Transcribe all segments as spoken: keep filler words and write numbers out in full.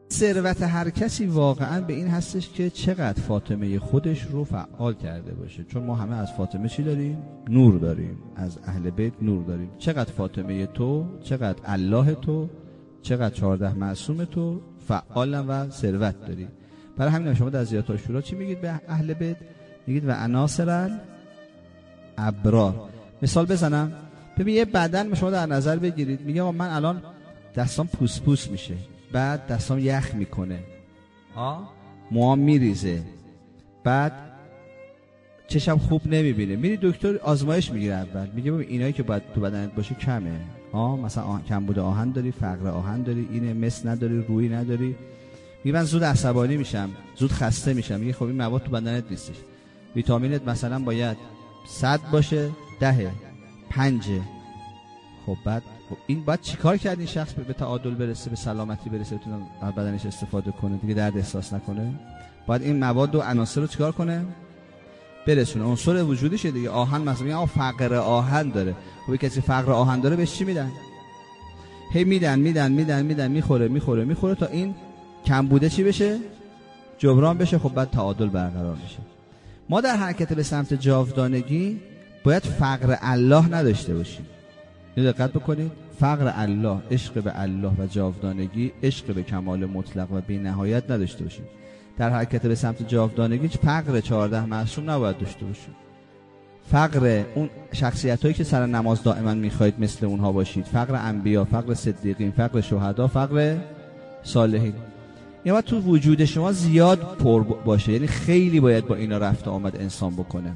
ثروت هر کسی واقعا به این هستش که چقدر فاطمه خودش رو فعال کرده باشه. چون ما همه از فاطمه چی داریم؟ نور داریم. از اهل بیت نور داریم. چقدر فاطمه تو، چقدر الله تو، چقدر چهارده معصوم تو فعالن و ثروت داری. برای همین شما در زیارت عاشورا چی میگید به اهل بیت؟ میگید و عناصر الابرار. مثال بزنم، ببین یه بدن شما در نظر بگیرید، میگه من الان دستام پوس پوس میشه، بعد دستام یخ میکنه، آه موام میریزه، بعد چشم خوب نمیبینه، میری دکتر آزمایش میگیره اول، میگه ببین اینایی که باید تو بدنت باشه کمه، آه مثلا آه... کمبود آهن داری، فقر آهن داری، اینه مس نداری، روی نداری. میگه من زود عصبانی میشم، زود خسته میشم. میگه خب این مواد تو بدنت نیستش. ویتامینت مثلا باید صد باشه، ده، پنجه. خب بعد خب این باید چیکار کرد این شخص به تعادل برسه، به سلامتی برسه، بتونه از بدنش استفاده کنه، دیگه درد احساس نکنه؟ باید این مواد و عناصر رو چیکار کنه؟ برسونه. عنصر وجودیشه دیگه. آهن مثلا میگن فقر آهن داره. خب کسی فقر آهن داره بهش چی میدن؟ هی میدن میدن میدن میدن میخوره میخوره میخوره تا این کم بوده چی بشه؟ جبران بشه. خب بعد تعادل برقرار میشه. ما در حرکت به سمت جاودانگی باید فقر الله نداشته باشیم. اینو دقت بکنید. فقر الله، عشق به الله و جاودانگی، عشق به کمال مطلق و بی نهایت نداشته باشیم. در حرکت به سمت جاودانگی فقر چهارده معصوم نباید داشته باشیم. فقر اون شخصیتایی که سر نماز دائما میخواید مثل اونها باشید، فقر انبیا، فقر صدیقین، فقر شهدا، فقر صالحین. این باید تو وجود شما زیاد پر باشه. یعنی خیلی باید با اینا رفت آمد انسان بکنه.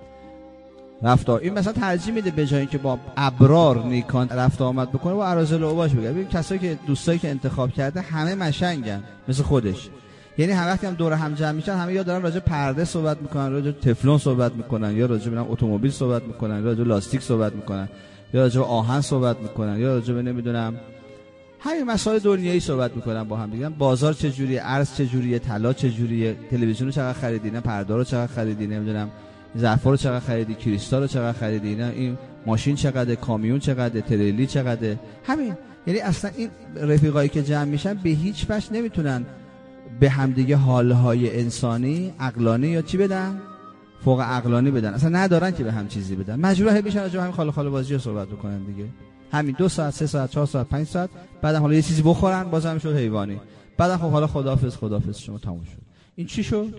رفت این مثلا ترجیح میده به جای اینکه با ابرار نیکان رفت آمد بکنه با اراذل و اوباش بگه. ببین کسایی که دوستایی که انتخاب کرده همه مشنگن مثل خودش. یعنی هر وقتی هم دور هم جمع میشن همه یا دارن راجع پرده صحبت میکنن، راجع تفلون صحبت میکنن، یا راجع به اتومبیل صحبت میکنن، راجع لاستیک صحبت میکنن، یا راجع آهن صحبت میکنن، یا راجع به نمیدونم همین مسائل دنیایی صحبت میکنن با هم دیگه. بازار چه جوریه، ارز چه جوریه، طلا چه جوریه، تلویزیون رو چقدر خریدی، نه پرده رو چقدر خریدی، نمیدونم ظرفا رو چقدر خریدی، کریستال رو چقدر خریدی، نه این ماشین چقدر، کامیون چقدر، تریلی چقدر. همین. یعنی اصلا این رفیقایی که جمع میشن به هیچ وجه نمیتونن به همدیگه حالهای انسانی عقلانی یا چی بدن، فوق عقلانی بدن. اصلا ندارن که به هم چیزی بدن. مجبوره میشن راجع به همین خاله خاله بازی صحبت بکنن دیگه. همین دو ساعت، سه ساعت، چهار ساعت، پنج ساعت، بعدم حالا یه چیزی بخورن بازم شد حیوانی. بعدم خب حالا خداحافظ خداحافظ شما تموم شد. این چی شد؟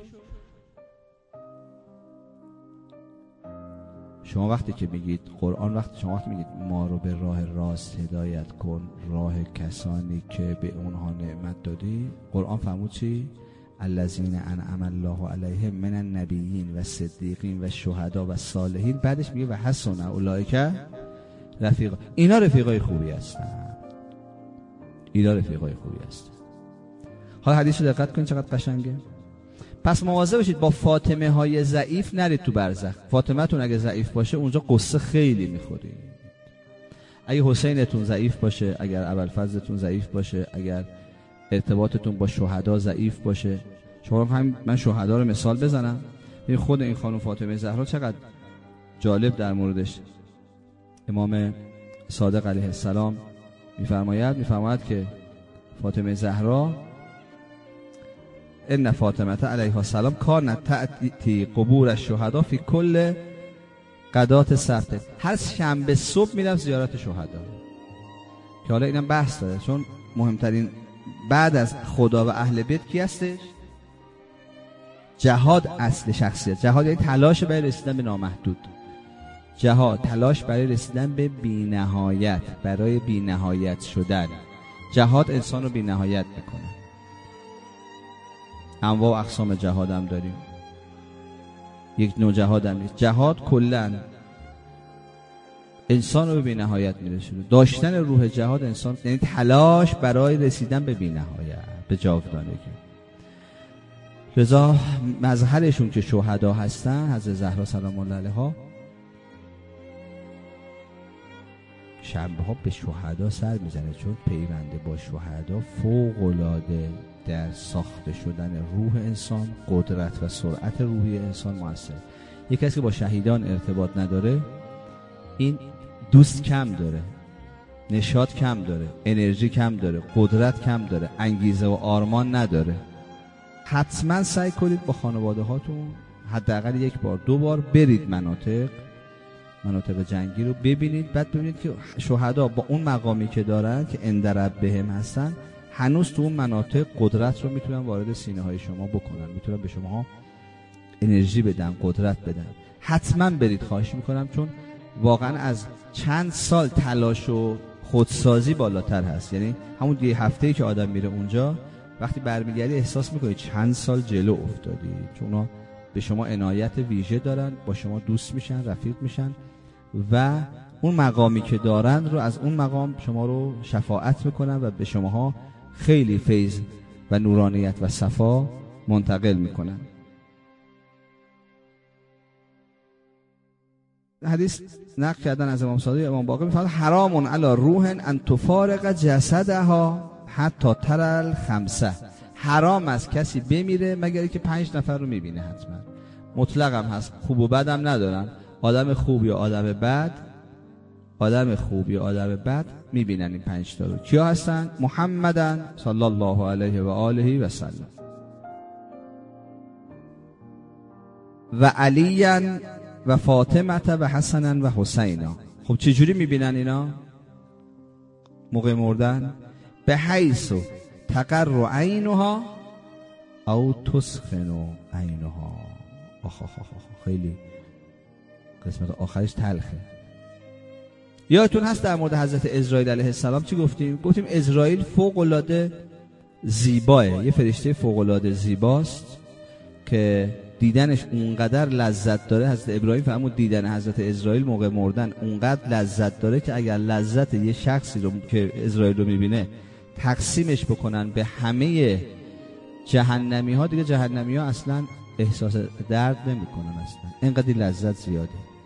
شما وقتی که میگید قرآن، وقتی شما وقتی میگید ما رو به راه راست هدایت کن، راه کسانی که به اونها نعمت دادی، قرآن فرمود چی؟ الذین انعم الله علیهم من النبیین و صدیقین و شهدا و صالحین. بعدش میگه و حسن اولئک رفیقا. اینا رفیقای خوبی هستن. اینا رفیقای خوبی هستن. حالا حدیث رو دقت کنید چقدر قشنگه. پس مواظب باشید با فاطمه های ضعیف نرید تو برزخ. فاطمه تون اگه ضعیف باشه اونجا قصه خیلی میخورید. اگه حسینتون ضعیف باشه، اگر ابوالفضلتون ضعیف باشه، اگر ارتباطتون با شهدا ضعیف باشه. شما هم من شهدا رو مثال بزنم. این خود این خانم فاطمه زهرا چقدر جالب در موردش امام صادق علیه السلام میفرماید میفرماید که فاطمه زهرا ان فاطمه علیها السلام کانت تأتی قبور الشهدا فی کل غدات سبت. هر شنبه صبح میرفت زیارت شهدا. که حالا اینم بحث داره، چون مهمترین بعد از خدا و اهل بیت کی هستش؟ جهاد اصل شخصیت. جهاد یعنی تلاش برای رسیدن به نامحدود. جهاد تلاش برای رسیدن به بی‌نهایت، برای بی‌نهایت شدن. جهاد انسان رو بی‌نهایت میکنه. انواع و اقسام جهاد هم داریم. یک نوع جهاد هم نیست. جهاد کلن انسان رو به بی‌نهایت میرسونه. داشتن روح جهاد انسان یعنی تلاش برای رسیدن به بی‌نهایت، به جاودانگی. لذا مظهرشون که شهدا هستن، حضرت زهرا سلام الله علیها، شنبه ها به شهدا سر میزنه، چون پیونده با شهدا فوق العاده در ساخته شدن روح انسان، قدرت و سرعت روحی انسان موثر. یک کسی که با شهیدان ارتباط نداره این دوست کم داره. نشاط کم داره، انرژی کم داره، قدرت کم داره، انگیزه و آرمان نداره. حتما سعی کنید با خانواده هاتون حداقل یک بار دو بار برید مناطق مناطق جنگی رو ببینید، بعد ببینید که شهدا با اون مقامی که دارن که عند ربهم هستن هنوز تو اون مناطق قدرت رو میتونن وارد سینه های شما بکنن، میتونن به شما انرژی بدن، قدرت بدن. حتما برید، خواهش میکنم، چون واقعا از چند سال تلاش و خودسازی بالاتر هست. یعنی همون یه هفته‌ای که آدم میره اونجا، وقتی برمیگردی احساس میکنی چند سال جلو افتادی، چون اونا به شما عنایت ویژه دارن، با شما دوست میشن، رفیق میشن و اون مقامی که دارن رو از اون مقام شما رو شفاعت میکنن و به شماها خیلی فیض و نورانیت و صفا منتقل میکنن. حدیث نقل کردن از امام صادق امام باقر میفرماد حرام علی روح ان تفارق جسدها حتی ترى الخمسه. حرام است کسی بمیره مگر که پنج نفر رو میبینه. حتما مطلق هم هست، خوب و بد هم ندارن. آدم خوب یا آدم بد، آدم خوب یا آدم بد میبینن این پنج تا رو. کیا هستن؟ محمدن صلی الله علیه و آله و سلم و علیاً و فاطمه و حسنا و حسینا. خب چجوری میبینن اینا موقع مردن؟ به حیث تقر عینها او تسخن عینها. آخ آخ آخ خیلی قسمت آخرش تلخه. یادتون هست در مورد حضرت اسرائیل علیه السلام چی گفتیم؟ گفتیم اسرائیل فوق العاده زیباه، یه فرشته فوق العاده زیباست که دیدنش اونقدر لذت داره. حضرت ابراهیم فرمود دیدن حضرت اسرائیل موقع مردن اونقدر لذت داره که اگر لذت یه شخصی رو که اسرائیل رو میبینه تقسیمش بکنن به همه جهنمی ها، دیگه جهنمی ها اصلا احساس درد نمی کنن، اصلا اینقدر لذت زیاده.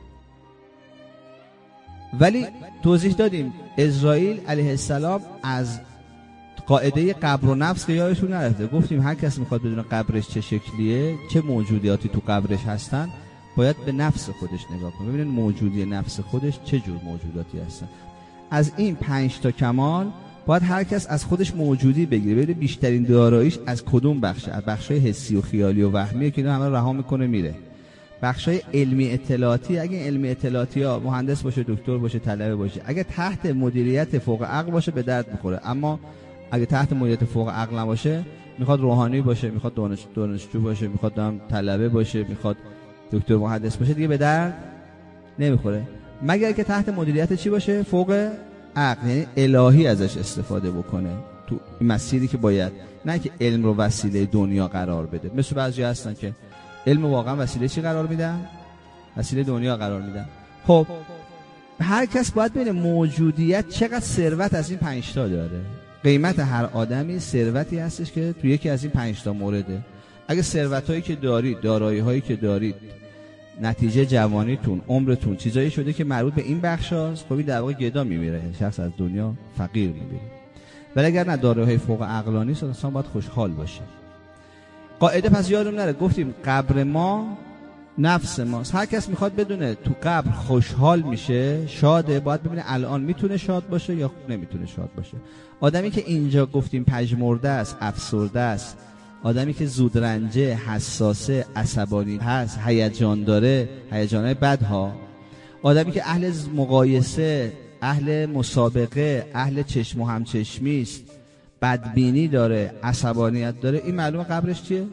ولی توضیح دادیم اسرائیل علیه السلام از قاعده قبر و نفس که یادتون نرفته، گفتیم هر کس میخواد بدونه قبرش چه شکلیه، چه موجودیاتی تو قبرش هستن، باید به نفس خودش نگاه کنه، ببینید موجودی نفس خودش چه جور موجوداتی هستن. از این پنج تا کمال باید هر کس از خودش موجودی بگیره، ببینید بیشترین داراییش از کدوم بخشه. از بخشای حسی و خیالی و وهمیه که اینا همه رها میکنه میره. بخشای علمی اطلاعاتی، اگه علمی اطلاعاتی ها مهندس باشه، دکتر باشه، طلبه باشه، اگه تحت مدیریت فوق عقل باشه به درد میخوره. اما اگه تحت مدیریت فوق عقل نباشه، میخواد روحانی باشه، میخواد دانش دانشجو باشه، میخواد طلبه باشه، میخواد دکتر مهندس باشه، دیگه به درد نمیخوره. مگر که تحت مدیریت چی باشه؟ فوق عقل، یعنی الهی ازش استفاده بکنه تو مسیری که باید، نه که علم رو وسیله دنیا قرار بده. مثل بعضی هستن که علم واقعا وسیله چی قرار میدن؟ وسیله دنیا قرار میدن. خب هر کس باید ببینه موجودیت چقدر ثروت از این پنج تا داره. قیمت هر آدمی ثروتی هستش که تو یکی از این پنج تا مورده. اگه ثروتایی که دارید، دارایی‌هایی که دارید، نتیجه جوانیتون، عمرتون چیزایی شده که مربوط به این بخشاست، خب این در واقع گدا میمیره، شخص از دنیا فقیر میمیره. ولی اگر نه دارایی‌های فوق عقلانی است، انسان باید خوشحال باشه. قاعده پس یادم نره گفتیم قبر ما نفس ماست. هر کس میخواد بدونه تو قبر خوشحال میشه، شاده، باید ببینه الان میتونه شاد باشه یا نمیتونه شاد باشه. آدمی که اینجا گفتیم پژمرده است، افسرده است، آدمی که زودرنجه، حساسه، عصبانی هست، هیجان داره، هیجانای بدها، آدمی که اهل مقایسه، اهل مسابقه، اهل چشم و همچشمی است، بدبینی داره، عصبانیت داره، این معلومه قبرش چیه؟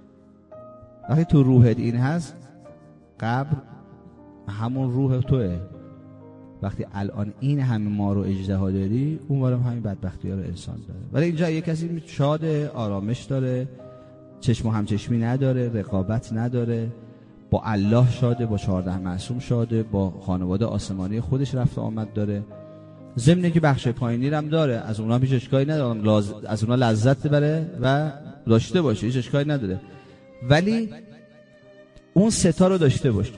وقتی تو روحت این هست، قبر همون روح توه. وقتی الان این همه ما رو اژدها داری، اونورم همین بدبختی ها رو انسان داره. ولی اینجا یه کسی شاده، آرامش داره، چشم و همچشمی نداره، رقابت نداره، با الله شاده، با چهارده معصوم شاده، با خانواده آسمانی خودش رفت و آمد داره. ضمن که بخش پایینی هم داره، از اونها هیچ اشکالی نداره، لاز... از اونها لذت ببره و داشته باشه، هیچ اشکالی نداره. ولی اون ستا رو داشته باشه.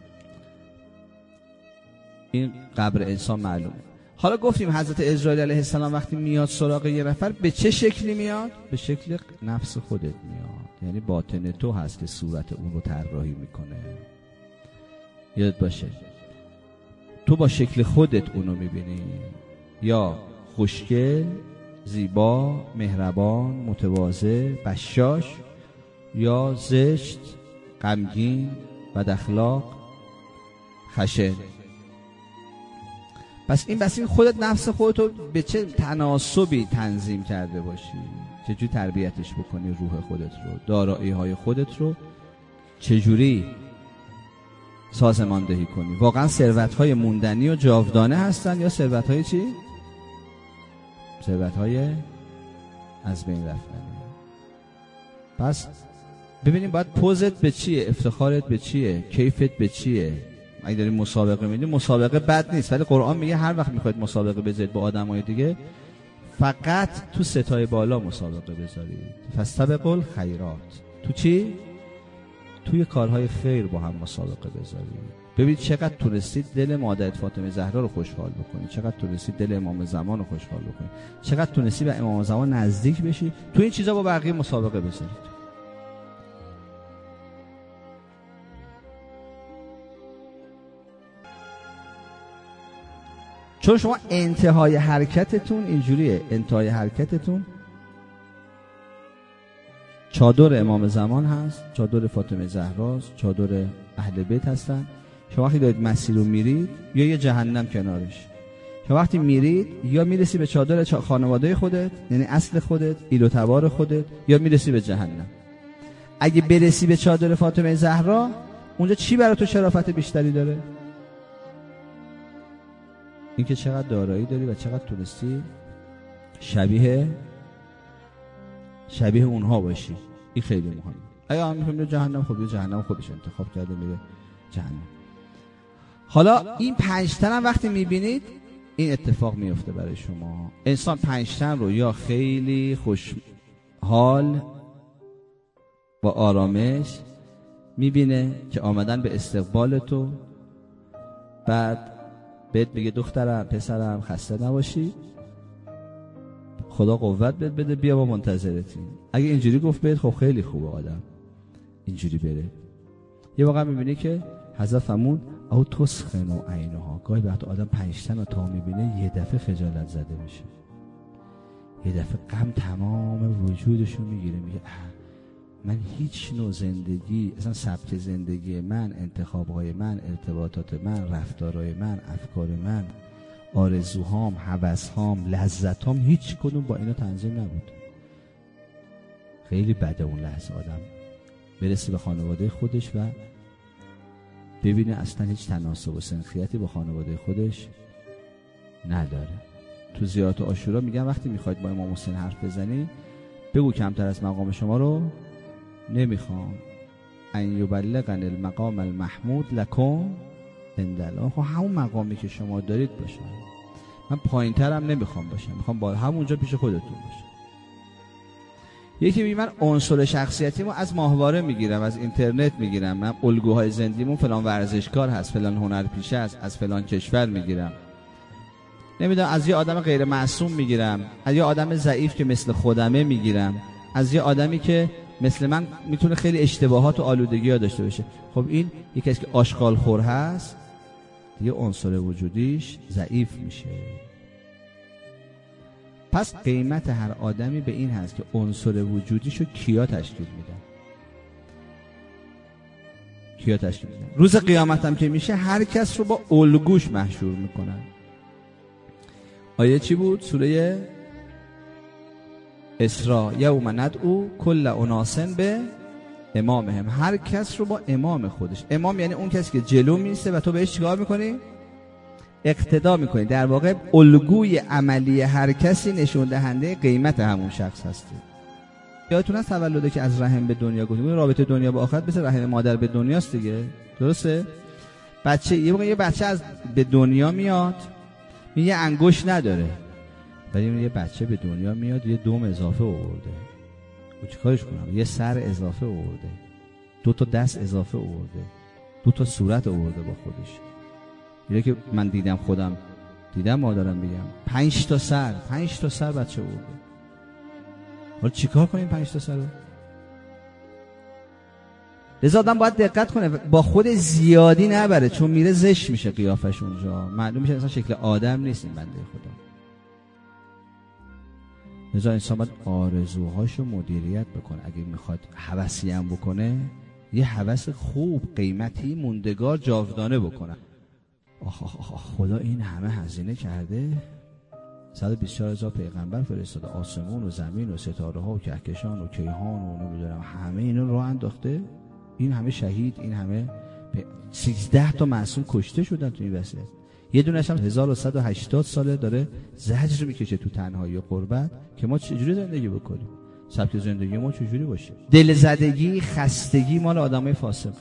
این قبر انسان معلومه. حالا گفتیم حضرت اسرائیل علیه السلام وقتی میاد سراغ یه نفر به چه شکلی میاد؟ به شکل نفس خودت میاد، یعنی باطن تو هست که صورت اون رو طراحی میکنه. یاد باشه تو با شکل خودت اونو میبینی. یا خوشگل، زیبا، مهربان، متواضع، بشاش، یا زشت، غمگین، بد اخلاق، خشن. پس این بس این خودت نفس خودتو به چه تناسبی تنظیم کرده باشی، چجوری تربیتش بکنی، روح خودت رو، دارایی های خودت رو چجوری سازماندهی کنی. واقعا ثروت های موندنی و جاودانه هستن یا ثروت های چی؟ ثروت های از بین رفتنی. پس ببینیم باید پوزت به چیه، افتخارت به چیه، کیفت به چیه. اگه داریم مسابقه میدیم، مسابقه بد نیست، ولی قرآن میگه هر وقت میخواید مسابقه بذارید با آدمای دیگه فقط تو ستای بالا مسابقه بذارید. فاستبقوا الخیرات. تو چی؟ توی کارهای خیر با هم مسابقه بذارید. ببینید چقدر تونستید دل مادر فاطمه زهرا رو خوشحال بکنید، چقدر تونستید دل امام زمان رو خوشحال بکنید، چقدر تونستید به امام زمان نزدیک بشید. تو این چیزا با بقیه مسابقه بذارید. چون شما انتهای حرکتتون اینجوریه، انتهای حرکتتون چادر امام زمان هست، چادر فاطمه زهراست، چادر اهل بیت هستن. شما وقتی دارید مسیر رو میرید یا یه جهنم کنارش. شما وقتی میرید یا میرسی به چادر خانواده خودت، یعنی اصل خودت، ایل و تبار خودت، یا میرسی به جهنم. اگه برسی به چادر فاطمه زهرا، اونجا چی برای تو شرافت بیشتری داره؟ اینکه چقدر دارایی داری و چقدر تونستی شبیه شبیه اونها باشی. این خیلی مهمه. اگه هم میخوام جهنم، خب جهنم خودش انتخاب کرده میره جهنم. حالا این پنج تن هم وقتی میبینید این اتفاق میفته برای شما. انسان پنج تن رو یا خیلی خوشحال با آرامش میبینه که آمدن به استقبال تو، بعد بهت میگه دخترم پسرم خسته نباشی، خدا قوت بهت بده، بیا ما منتظرتیم. اگه اینجوری گفت بهت خب خیلی خوبه آدم اینجوری بره. یه واقعا میبینی که حضرت فرمود او تسخن و عینها. گاهی وقت آدم پنج تا تا میبینه یه دفعه خجالت زده میشه، یه دفعه غم تمام وجودشو میگیره، میگه من هیچ نوع زندگی، اصلا سبک زندگی من، انتخابهای من، ارتباطات من، رفتارهای من، افکار من، آرزوهام، هوسهام، لذتام، هیچ کدوم با اینا تنظیم نبود. خیلی بده اون لحظه آدم برسه به خانواده خودش و ببینه اصلا هیچ تناسب و سنخیتی با خانواده خودش نداره. تو زیارت عاشورا میگن وقتی میخواید با امام حسین حرف بزنی بگو کمتر از مقام شما رو نمیخوام، ان یبلغن المقام المحمود لکم اندل. خب همون مقامی که شما دارید باشه، من پایین ترم نمیخوام باشم، میخوام با همونجا پیش خودتون باشم. یکی میگه من عنصر شخصیتیمو از ماهواره میگیرم، از اینترنت میگیرم، من الگوهای زندگیمون فلان ورزشکار هست، فلان هنرپیشه است، از فلان کشور میگیرم، نمیدونم از یه آدم غیر معصوم میگیرم، از یه آدم ضعیف که مثل خودمه میگیرم، از یه آدمی که مثل من میتونه خیلی اشتباهات و آلودگی ها داشته باشه. خب این یکی از که آشغال خور هست دیگه عنصر وجودیش ضعیف میشه. پس قیمت هر آدمی به این هست که عنصر وجودیشو کیا تشکیل میدن، کیا تشکیل میدن. روز قیامت هم که میشه هر کس رو با الگوش محشور میکنن. آیه چی بود؟ سوره اسراء یوم ندعو کل اناس به امامهم. هر کس رو با امام خودش. امام یعنی اون کسی که جلو میسته و تو بهش چیکار میکنی؟ اقتدا میکنی. در واقع الگوی عملی هر کسی نشون دهنده قیمت همون شخص هستی. یادتون هست تولده که از رحم به دنیا گفتیم، رابطه دنیا با آخرت مثل رحم مادر به دنیاست دیگه، درسته؟ بچه یه موقع یه بچه از به دنیا میاد یه انگشت نداره، ولی یه بچه به دنیا میاد یه دوم اضافه آورده، او چیکارش کنم؟ یه سر اضافه آورده، دو تا دست اضافه آورده، دو تا صورت آورده با خودش. میگه که من دیدم، خودم دیدم، مادرم میگم پنج تا سر، پنج تا سر بچه آورده. حالا چیکار کنیم پنج تا سر رو؟ لذا آدم باید دقت کنه با خود زیادی نبره، چون میره زشت میشه قیافش اونجا، معلوم میشه اصلا شکل آدم نیست این بنده خدا. لذا انسان باید آرزوهاشو مدیریت بکنه. اگه میخواد هوسی هم بکنه، یه هوس خوب، قیمتی، موندگار، جاودانه بکنه. آخ آخ آخ خدا این همه هزینه کرده، صد و بیست و چهار هزار پیغمبر فرستاده، آسمون و زمین و ستاره ها و کهکشان و کیهان و نمیدونم همه اینا راه انداخته، این همه شهید، این همه سیزده تا معصوم کشته شدن تو این وسیله. یه دونش هم هزار و صد و هشتاد ساله داره زجر میکشه تو تنهایی و غربت که ما چجوری زندگی بکنیم، سبک زندگی ما چجوری باشه. دلزدگی، خستگی مال آدمای فاسقه.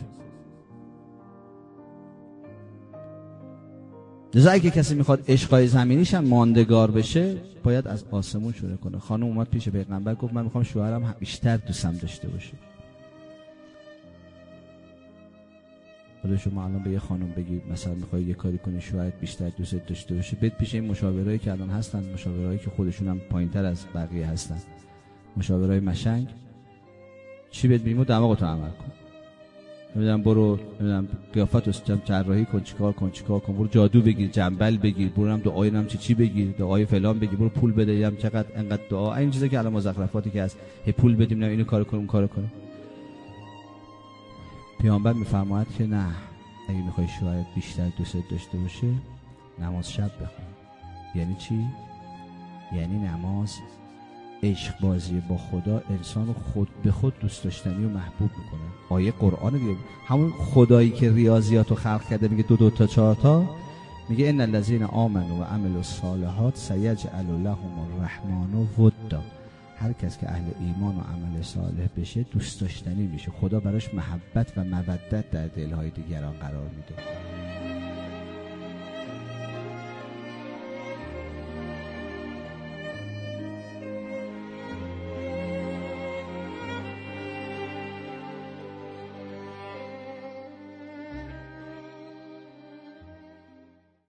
لذا اگه کسی میخواد عشقای زمینیش هم ماندگار بشه، باید از آسمون شروع کنه. خانم اومد پیش پیغمبر گفت من میخوام شوهرم بیشتر دوستم داشته باشه. حالا شما الان به یه خانم بگید مثلا میخوای یه کاری کنی شوهرت بیشتر دوست داشته باشه، بد پیش این مشاورایی که الان هستن، مشاورایی که خودشون هم پایینتر از بقیه هستن، مشاورای مشنگ، چی بهت میگم؟ دماغتو عمل کن. نمیدونم برو نمیدونم قیافتو جراحی کن، چیکار کن چیکار کن، برو جادو بگیر، جنبل بگیر، برو هم دعای نم چی چی بگیر، دعای فلان بگیر، برو پول بده، هم چقدر انقدر دعا، این چیزا که الان مزخرفاتی که هست، هی پول بدیم نه اینو کارو کنیم کارو کنیم. پیامبر میفرماید که نه، اگه میخوای شوهرت بیشتر دوست داشته باشه نماز شب بخون. یعنی چی؟ یعنی نماز عشق بازی با خدا انسان رو خود به خود دوست داشتنی و محبوب میکنه. آیه قرآن دیگه، همون خدایی که ریاضیات رو خلق کرده میگه دو دو تا چهار تا، میگه ان الذین آمنوا و عملوا الصالحات سیجعل لهم الرحمن ودا. هر کس که اهل ایمان و عمل صالح بشه دوست داشتنی میشه، خدا براش محبت و مودت در دلهای دیگران قرار میده.